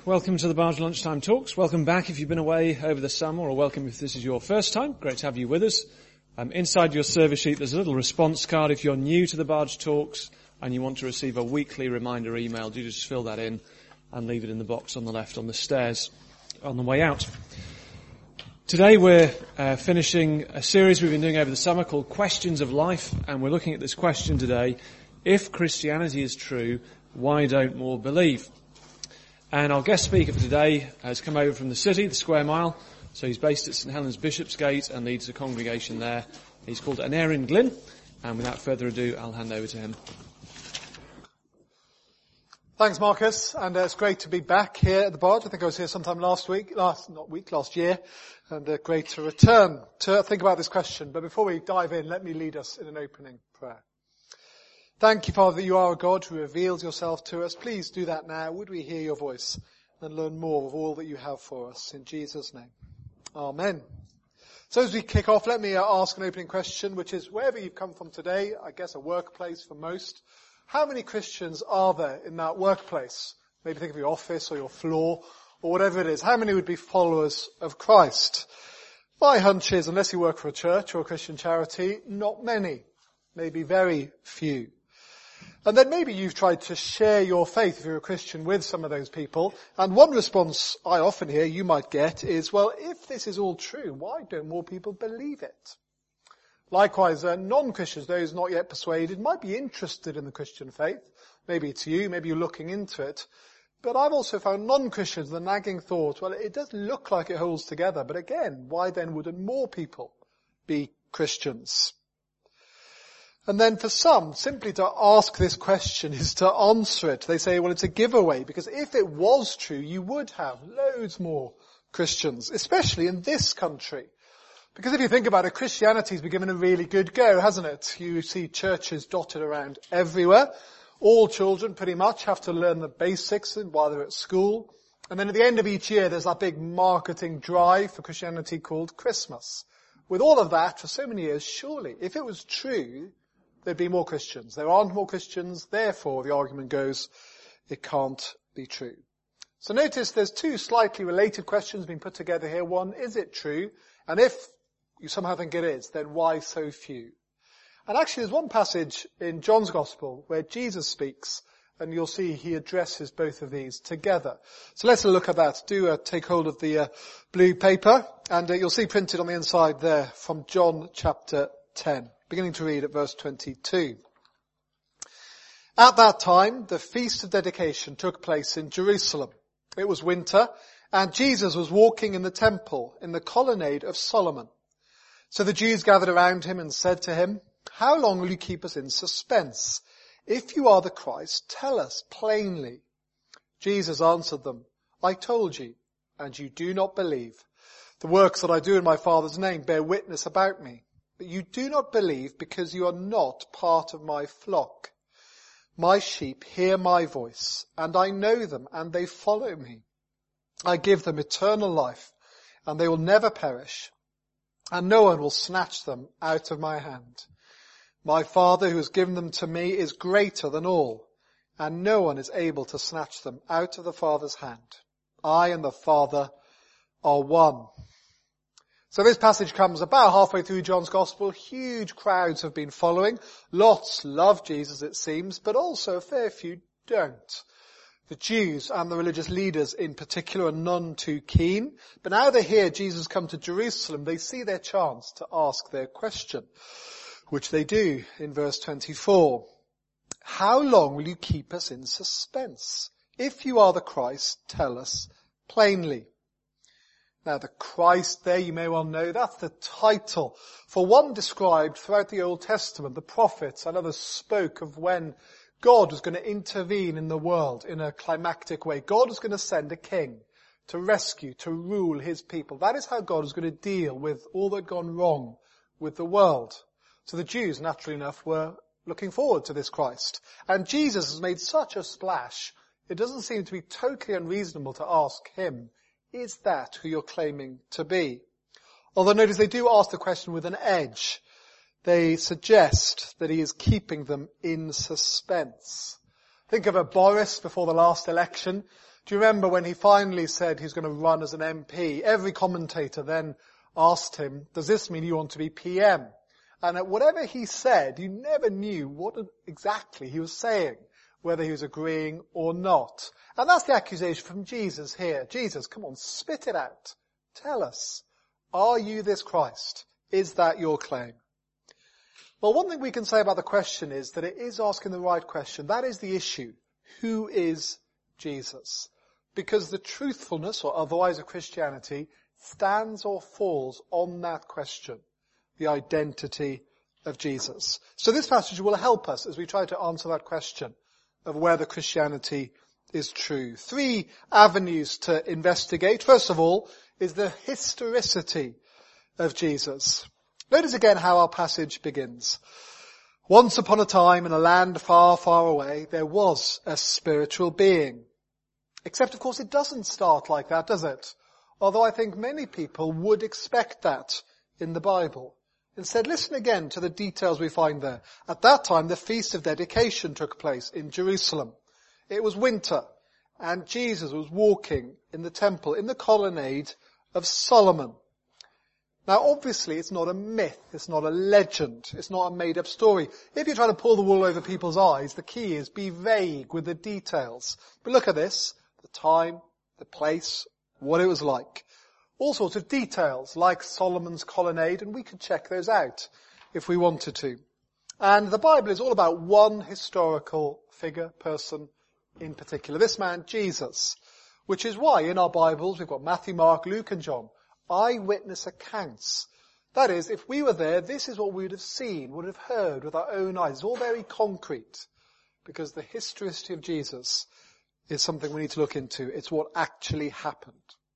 Welcome to the Barge Lunchtime Talks. Welcome back if you've been away over the summer, or welcome if this is your first time. Great to have you with us. Inside your service sheet there's a little response card if you're new to the Barge Talks and you want to receive a weekly reminder email. Do just fill that in and leave it in the box on the left on the stairs on the way out. Today we're finishing a series we've been doing over the summer called Questions of Life, and we're looking at this question today: if Christianity is true, why don't more believe? And our guest speaker for today has come over from the city, the Square Mile. So he's based at St Helens Bishopsgate and leads a congregation there. He's called Aneurin Glyn. And without further ado, I'll hand over to him. Thanks, Marcus. And it's great to be back here at the Barge. I think I was here sometime last year. And great to return to think about this question. But before we dive in, let me lead us in an opening prayer. Thank you, Father, that you are a God who reveals yourself to us. Please do that now. Would we hear your voice and learn more of all that you have for us? In Jesus' name. Amen. So as we kick off, let me ask an opening question, which is, wherever you've come from today, I guess a workplace for most, how many Christians are there in that workplace? Maybe think of your office or your floor or whatever it is. How many would be followers of Christ? My hunch is, unless you work for a church or a Christian charity, not many. Maybe very few. And then maybe you've tried to share your faith, if you're a Christian, with some of those people. And one response I often hear you might get is, well, if this is all true, why don't more people believe it? Likewise, non-Christians, those not yet persuaded, might be interested in the Christian faith. Maybe it's you, maybe you're looking into it. But I've also found non-Christians the nagging thought, well, it does look like it holds together, but again, why then wouldn't more people be Christians? And then for some, simply to ask this question is to answer it. They say, well, it's a giveaway, because if it was true, you would have loads more Christians, especially in this country. Because if you think about it, Christianity's been given a really good go, hasn't it? You see churches dotted around everywhere. All children pretty much have to learn the basics while they're at school. And then at the end of each year, there's that big marketing drive for Christianity called Christmas. With all of that for so many years, surely, if it was true, there'd be more Christians. There aren't more Christians, therefore the argument goes, it can't be true. So notice there's two slightly related questions being put together here. One, is it true? And if you somehow think it is, then why so few? And actually there's one passage in John's Gospel where Jesus speaks, and you'll see he addresses both of these together. So let's look at that. Do take hold of the blue paper, and you'll see printed on the inside there from John chapter 10. Beginning to read at verse 22. At that time, the Feast of Dedication took place in Jerusalem. It was winter, and Jesus was walking in the temple in the colonnade of Solomon. So the Jews gathered around him and said to him, "How long will you keep us in suspense? If you are the Christ, tell us plainly." Jesus answered them, "I told you, and you do not believe. The works that I do in my Father's name bear witness about me. But you do not believe because you are not part of my flock. My sheep hear my voice, and I know them, and they follow me. I give them eternal life, and they will never perish, and no one will snatch them out of my hand. My Father who has given them to me is greater than all, and no one is able to snatch them out of the Father's hand. I and the Father are one." So this passage comes about halfway through John's Gospel. Huge crowds have been following. Lots love Jesus, it seems, but also a fair few don't. The Jews and the religious leaders in particular are none too keen. But now they hear Jesus come to Jerusalem, they see their chance to ask their question, which they do in verse 24. "How long will you keep us in suspense? If you are the Christ, tell us plainly." Now the Christ there, you may well know, that's the title for one described throughout the Old Testament. The prophets and others spoke of when God was going to intervene in the world in a climactic way. God was going to send a king to rescue, to rule his people. That is how God was going to deal with all that had gone wrong with the world. So the Jews, naturally enough, were looking forward to this Christ. And Jesus has made such a splash, it doesn't seem to be totally unreasonable to ask him, is that who you're claiming to be? Although notice they do ask the question with an edge. They suggest that he is keeping them in suspense. Think of a Boris before the last election. Do you remember when he finally said he's going to run as an MP? Every commentator then asked him, does this mean you want to be PM? And at whatever he said, you never knew what exactly he was saying, whether he was agreeing or not. And that's the accusation from Jesus here. Jesus, come on, spit it out. Tell us, are you this Christ? Is that your claim? Well, one thing we can say about the question is that it is asking the right question. That is the issue. Who is Jesus? Because the truthfulness or otherwise of Christianity stands or falls on that question, the identity of Jesus. So this passage will help us as we try to answer that question of whether Christianity is true. 3 avenues to investigate. First of all is the historicity of Jesus. Notice again how our passage begins. Once upon a time in a land far, far away, there was a spiritual being. Except, of course, it doesn't start like that, does it? Although I think many people would expect that in the Bible. Instead, listen again to the details we find there. At that time, the Feast of Dedication took place in Jerusalem. It was winter, and Jesus was walking in the temple, in the colonnade of Solomon. Now, obviously, it's not a myth, it's not a legend, it's not a made-up story. If you're trying to pull the wool over people's eyes, the key is be vague with the details. But look at this, the time, the place, what it was like. All sorts of details, like Solomon's colonnade, and we could check those out if we wanted to. And the Bible is all about one historical figure, person in particular. This man, Jesus, which is why in our Bibles we've got Matthew, Mark, Luke and John, eyewitness accounts. That is, if we were there, this is what we would have seen, would have heard with our own eyes. It's all very concrete, because the historicity of Jesus is something we need to look into. It's what actually happened.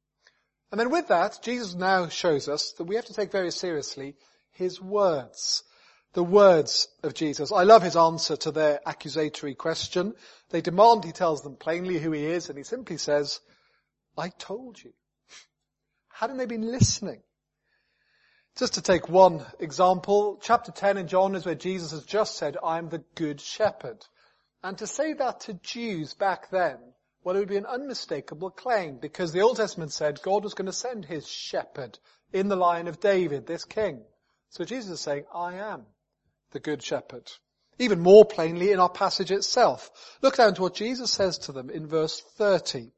And then with that, Jesus now shows us that we have to take very seriously his words. The words of Jesus. I love his answer to their accusatory question. They demand he tells them plainly who he is, and he simply says, I told you. Hadn't they been listening? Just to take one example, chapter 10 in John is where Jesus has just said, I am the good shepherd. And to say that to Jews back then, well, it would be an unmistakable claim, because the Old Testament said God was going to send his shepherd in the line of David, this king. So Jesus is saying, I am the good shepherd. Even more plainly in our passage itself. Look down to what Jesus says to them in verse 30.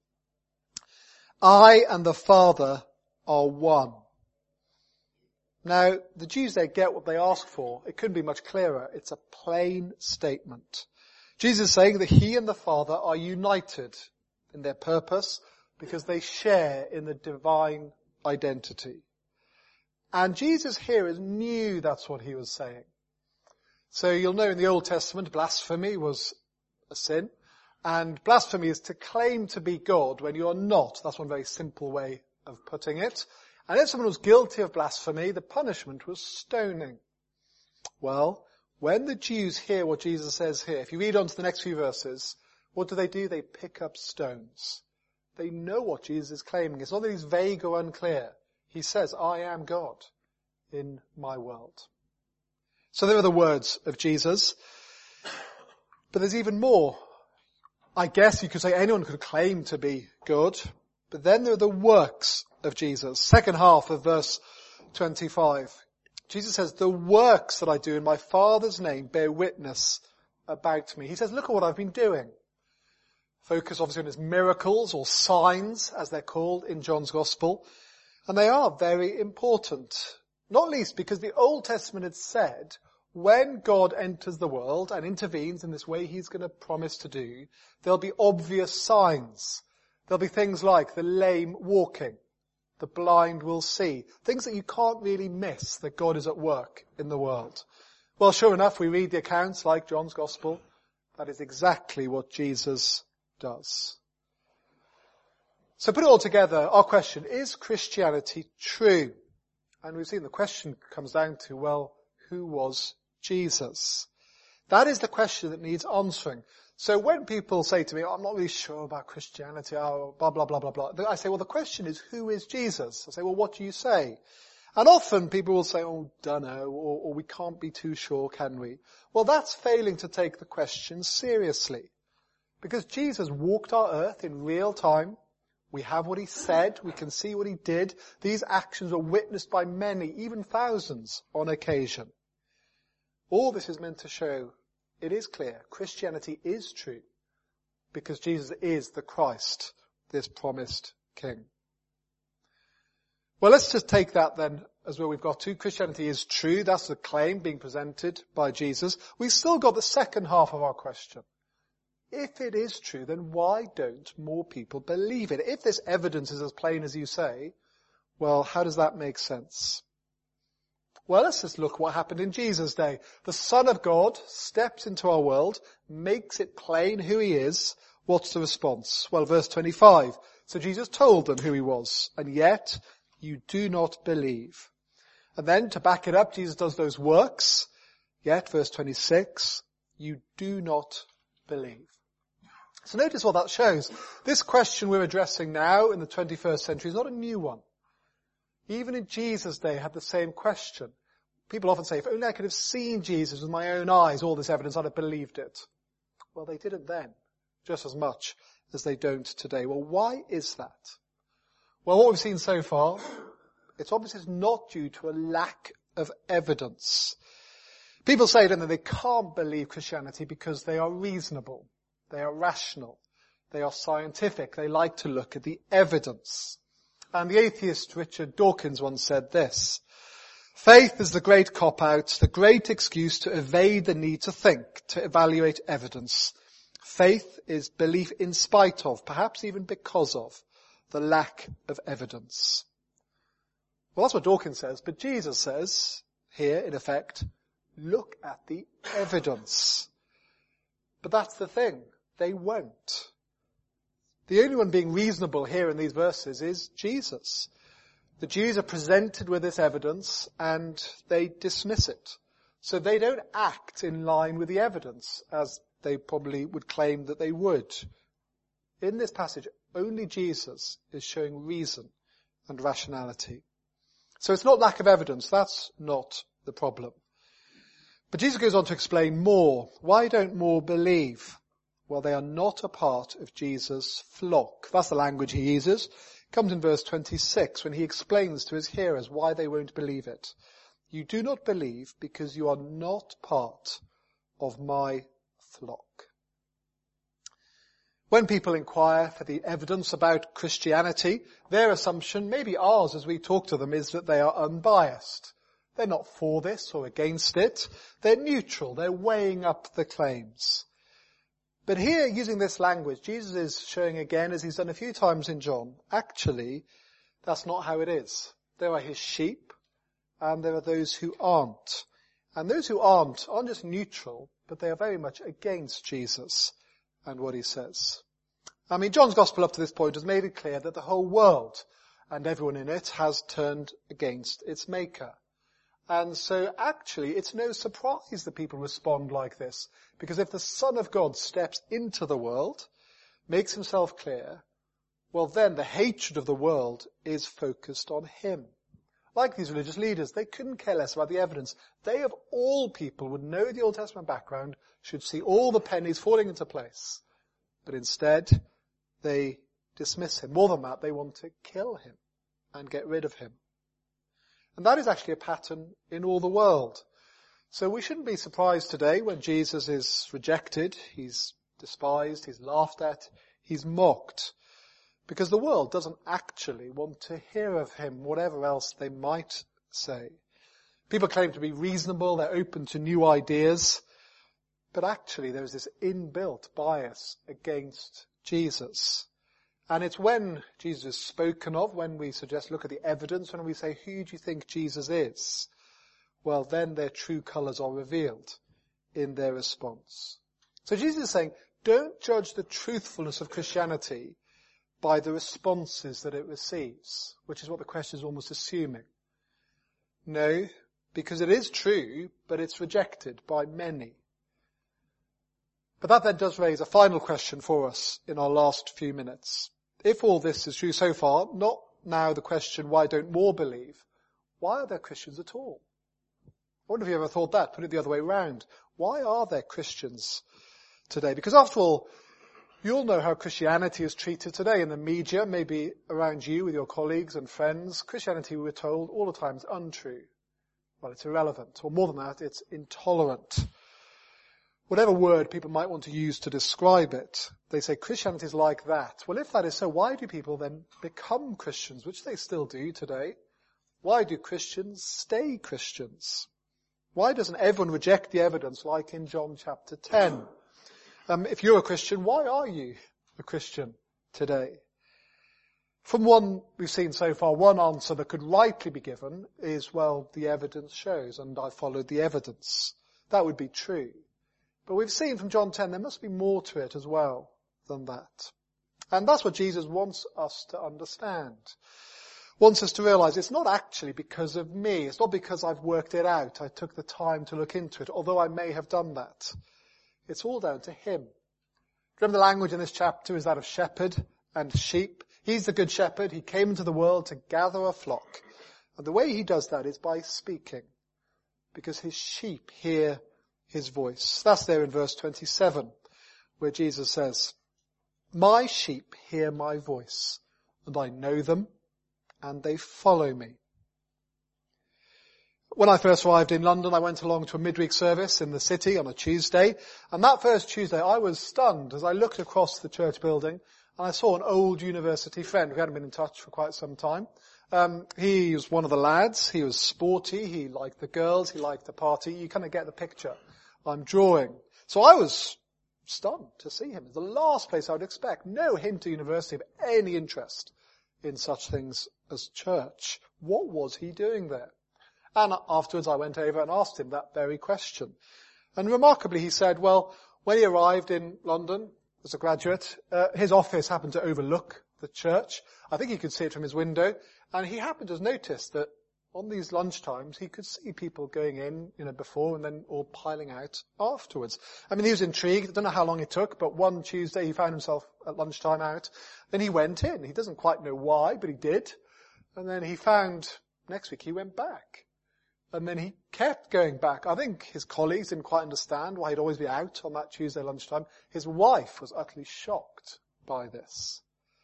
I and the Father are one. Now, the Jews, they get what they ask for. It couldn't be much clearer. It's a plain statement. Jesus is saying that he and the Father are united in their purpose because they share in the divine identity. And Jesus here knew that's what he was saying. So you'll know in the Old Testament, blasphemy was a sin. And blasphemy is to claim to be God when you're not. That's one very simple way of putting it. And if someone was guilty of blasphemy, the punishment was stoning. Well, when the Jews hear what Jesus says here, if you read on to the next few verses, what do? They pick up stones. They know what Jesus is claiming. It's not that he's vague or unclear. He says, I am God in my world. So there are the words of Jesus. But there's even more. I guess you could say anyone could claim to be good. But then there are the works of Jesus. Second half of verse 25. Jesus says, the works that I do in my Father's name bear witness about me. He says, look at what I've been doing. Focus obviously on his miracles or signs, as they're called in John's Gospel. And they are very important. Not least because the Old Testament had said, when God enters the world and intervenes in this way he's going to promise to do, there'll be obvious signs. There'll be things like the lame walking, the blind will see, things that you can't really miss that God is at work in the world. Well, sure enough, we read the accounts like John's Gospel. That is exactly what Jesus does. So put it all together, our question, is Christianity true? And we've seen the question comes down to, well, who was Jesus? That is the question that needs answering. So when people say to me, I'm not really sure about Christianity, blah, blah, blah, blah, blah, I say, well, the question is, who is Jesus? I say, well, what do you say? And often people will say, oh, dunno, or we can't be too sure, can we? Well, that's failing to take the question seriously. Because Jesus walked our earth in real time. We have what he said. We can see what he did. These actions were witnessed by many, even thousands on occasion. All this is meant to show, it is clear, Christianity is true because Jesus is the Christ, this promised King. Well, let's just take that then as where we've got to. Christianity is true. That's the claim being presented by Jesus. We've still got the second half of our question. If it is true, then why don't more people believe it? If this evidence is as plain as you say, well, how does that make sense? Well, let's just look what happened in Jesus' day. The Son of God steps into our world, makes it plain who he is. What's the response? Well, verse 25. So Jesus told them who he was, and yet you do not believe. And then to back it up, Jesus does those works. Yet, verse 26, you do not believe. So notice what that shows. This question we're addressing now in the 21st century is not a new one. Even in Jesus' day, had the same question. People often say, if only I could have seen Jesus with my own eyes, all this evidence, I'd have believed it. Well, they didn't then, just as much as they don't today. Well, why is that? Well, what we've seen so far, it's obviously not due to a lack of evidence. People say, don't they, they can't believe Christianity because they are reasonable. They are rational. They are scientific. They like to look at the evidence. And the atheist Richard Dawkins once said this: faith is the great cop-out, the great excuse to evade the need to think, to evaluate evidence. Faith is belief in spite of, perhaps even because of, the lack of evidence. Well, that's what Dawkins says, but Jesus says here, in effect, look at the evidence. But that's the thing. They won't. The only one being reasonable here in these verses is Jesus. The Jews are presented with this evidence and they dismiss it. So they don't act in line with the evidence as they probably would claim that they would. In this passage, only Jesus is showing reason and rationality. So it's not lack of evidence. That's not the problem. But Jesus goes on to explain more. Why don't more believe? Well, they are not a part of Jesus' flock. That's the language he uses. It comes in verse 26 when he explains to his hearers why they won't believe it. You do not believe because you are not part of my flock. When people inquire for the evidence about Christianity, their assumption, maybe ours as we talk to them, is that they are unbiased. They're not for this or against it. They're neutral. They're weighing up the claims. But here, using this language, Jesus is showing again, as he's done a few times in John, actually, that's not how it is. There are his sheep, and there are those who aren't. And those who aren't just neutral, but they are very much against Jesus and what he says. I mean, John's gospel up to this point has made it clear that the whole world and everyone in it has turned against its maker. And so actually it's no surprise that people respond like this, because if the Son of God steps into the world, makes himself clear, well then the hatred of the world is focused on him. Like these religious leaders, they couldn't care less about the evidence. They of all people would know the Old Testament background, should see all the pennies falling into place. But instead, they dismiss him. More than that, they want to kill him and get rid of him. And that is actually a pattern in all the world. So we shouldn't be surprised today when Jesus is rejected, he's despised, he's laughed at, he's mocked. Because the world doesn't actually want to hear of him, whatever else they might say. People claim to be reasonable, they're open to new ideas, but actually there's this inbuilt bias against Jesus. And it's when Jesus is spoken of, when we suggest look at the evidence, when we say, who do you think Jesus is? Well, then their true colours are revealed in their response. So Jesus is saying, don't judge the truthfulness of Christianity by the responses that it receives, which is what the question is almost assuming. No, because it is true, but it's rejected by many. But that then does raise a final question for us in our last few minutes. If all this is true so far, not now the question, why don't more believe? Why are there Christians at all? I wonder if you ever thought that, put it the other way around. Why are there Christians today? Because after all, You'll know how Christianity is treated today in the media, maybe around you with your colleagues and friends. Christianity, we're told all the time, is untrue. Well, it's irrelevant. Or more than that, it's intolerant. Whatever word people might want to use to describe it, they say Christianity is like that. Well, if that is so, why do people then become Christians, which they still do today? Why do Christians stay Christians? Why doesn't everyone reject the evidence like in John chapter 10? If you're a Christian, why are you a Christian today? From one we've seen so far, one answer that could rightly be given is, well, the evidence shows, and I followed the evidence. That would be true. But we've seen from John 10 there must be more to it as well than that. And that's what Jesus wants us to understand. Wants us to realize it's not actually because of me. It's not because I've worked it out. I took the time to look into it, although I may have done that. It's all down to him. Remember the language in this chapter is that of shepherd and sheep. He's the good shepherd. He came into the world to gather a flock. And the way he does that is by speaking, because his sheep hear his voice. That's there in verse 27, where Jesus says, "My sheep hear my voice, and I know them, and they follow me." When I first arrived in London, I went along to a midweek service in the city on a Tuesday. And that first Tuesday, I was stunned as I looked across the church building and I saw an old university friend. We hadn't been in touch for quite some time. He was one of the lads. He was sporty. He liked the girls. He liked the party. You kind of get the picture I'm drawing. So I was stunned to see him. It's the last place I would expect. No hint to university of any interest in such things as church. What was he doing there? And afterwards I went over and asked him that very question. And remarkably he said, well, when he arrived in London as a graduate, his office happened to overlook the church. I think he could see it from his window. And he happened to notice that on these lunchtimes he could see people going in, before and then all piling out afterwards. I mean, he was intrigued. I don't know how long it took, but one Tuesday he found himself at lunchtime out. Then he went in. He doesn't quite know why, but he did. And then he found next week he went back. And then he kept going back. I think his colleagues didn't quite understand why he'd always be out on that Tuesday lunchtime. His wife was utterly shocked by this.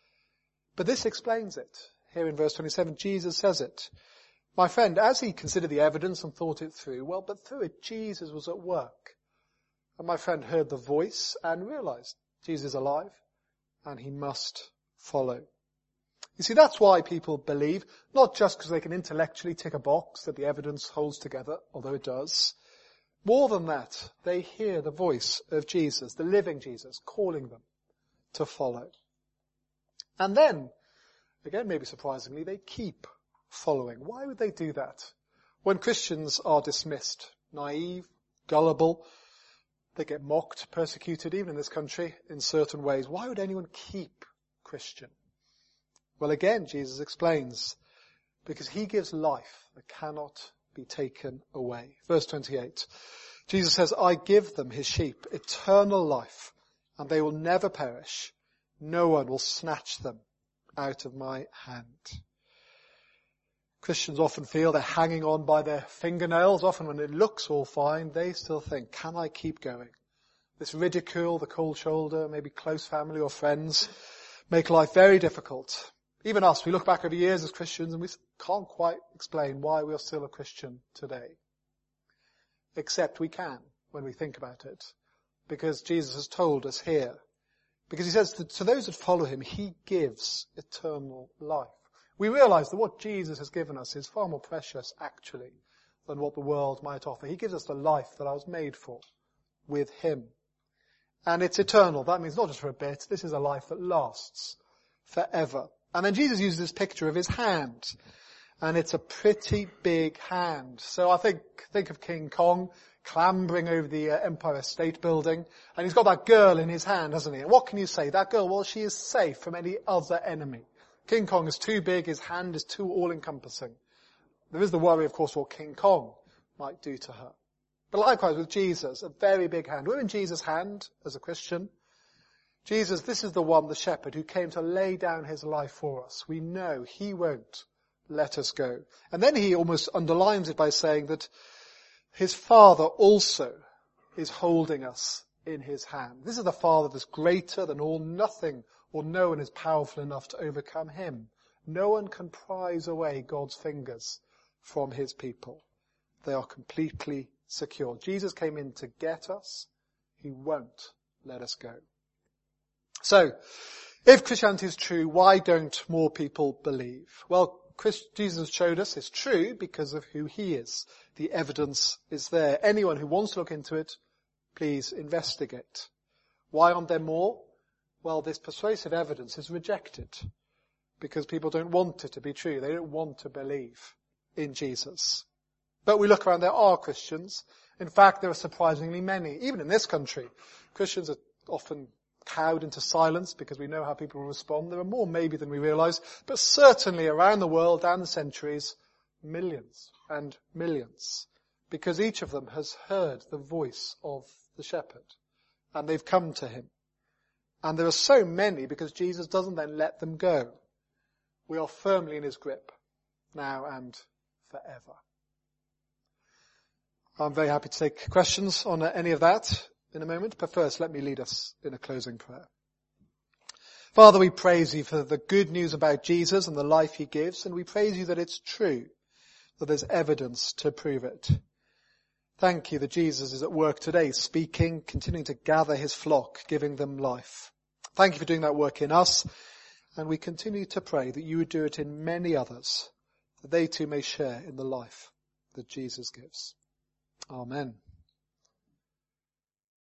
But this explains it. Here in verse 27, Jesus says it. My friend, as he considered the evidence and thought it through, but through it, Jesus was at work. And my friend heard the voice and realized Jesus is alive and he must follow. You see, that's why people believe, not just because they can intellectually tick a box that the evidence holds together, although it does. More than that, they hear the voice of Jesus, the living Jesus, calling them to follow. And then, again, maybe surprisingly, they keep following. Why would they do that? When Christians are dismissed, naive, gullible, they get mocked, persecuted, even in this country, in certain ways. Why would anyone keep Christian? Well, again, Jesus explains, because he gives life that cannot be taken away. Verse 28, Jesus says, I give them, his sheep, eternal life, and they will never perish. No one will snatch them out of my hand. Christians often feel they're hanging on by their fingernails. Often when it looks all fine, they still think, can I keep going? This ridicule, the cold shoulder, maybe close family or friends, make life very difficult. Even us, we look back over years as Christians and we can't quite explain why we are still a Christian today. Except we can when we think about it. Because Jesus has told us here. Because he says that to those that follow him, he gives eternal life. We realize that what Jesus has given us is far more precious, actually, than what the world might offer. He gives us the life that I was made for with him. And it's eternal. That means not just for a bit. This is a life that lasts forever. And then Jesus uses this picture of his hand. And it's a pretty big hand. So I think of King Kong clambering over the Empire State Building. And he's got that girl in his hand, hasn't he? And what can you say? That girl, well, she is safe from any other enemy. King Kong is too big. His hand is too all-encompassing. There is the worry, of course, what King Kong might do to her. But likewise with Jesus, a very big hand. We're in Jesus' hand as a Christian. Jesus, this is the one, the shepherd, who came to lay down his life for us. We know he won't let us go. And then he almost underlines it by saying that his Father also is holding us in his hand. This is the Father that's greater than all. Nothing or no one is powerful enough to overcome him. No one can prise away God's fingers from his people. They are completely secure. Jesus came in to get us. He won't let us go. So, if Christianity is true, why don't more people believe? Well, Jesus showed us it's true because of who he is. The evidence is there. Anyone who wants to look into it, please investigate. Why aren't there more? Well, this persuasive evidence is rejected because people don't want it to be true. They don't want to believe in Jesus. But we look around, there are Christians. In fact, there are surprisingly many. Even in this country, Christians are often cowed into silence because we know how people will respond. There are more maybe than we realize, but certainly around the world and the centuries, millions and millions, because each of them has heard the voice of the shepherd and they've come to him. And there are so many because Jesus doesn't then let them go. We are firmly in his grip now and forever. I'm very happy to take questions on any of that in a moment, but first let me lead us in a closing prayer. Father, we praise you for the good news about Jesus and the life he gives, and we praise you that it's true, that there's evidence to prove it. Thank you that Jesus is at work today, speaking, continuing to gather his flock, giving them life. Thank you for doing that work in us, and we continue to pray that you would do it in many others, that they too may share in the life that Jesus gives. Amen.